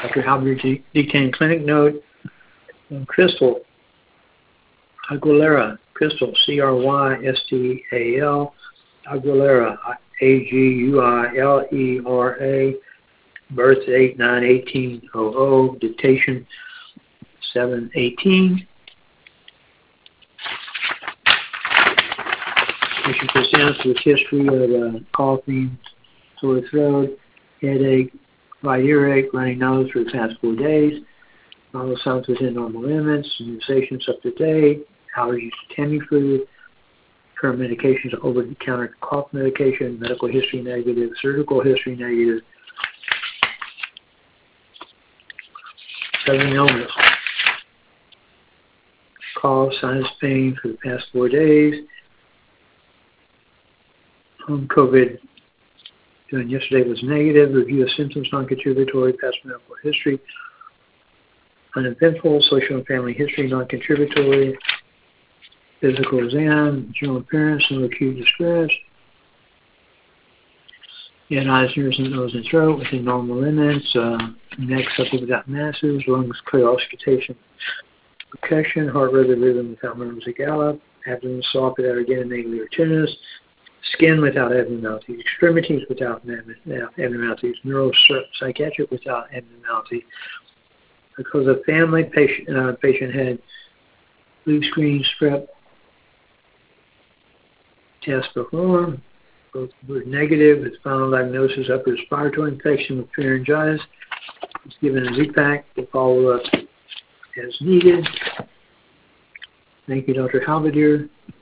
Dr. Halbert detained clinic note on Crystal Aguilera, Crystal, Crystal, Aguilera, Aguilera, birth 8/9/1800, dictation 7/18. Patient presents with history of coughing, sore throat, headache, right earache, running nose for the past 4 days. All signs within normal limits, immunizations up to date, allergies to Tamiflu, current medications are over-the-counter cough medication, medical history negative, surgical history negative, sudden illness, cough, sinus pain for the past 4 days, COVID done yesterday was negative, review of symptoms non-contributory, past medical history, uneventful, social and family history non-contributory, physical exam, general appearance, no acute distress, eyes, ears, and nose and throat within normal limits, neck supple without masses, lungs clear, auscultation, percussion, heart rate rhythm without murmurs or gallop, abdomen soft without organopathy or tenderness, skin without abnormality, extremities without abnormalities, neuropsychiatric without abnormality. Because the family patient had flu screen strep test performed, both were negative with final diagnosis upper respiratory infection with pharyngitis. It's given a Z-Pack to follow up as needed. Thank you, Dr. Halbert.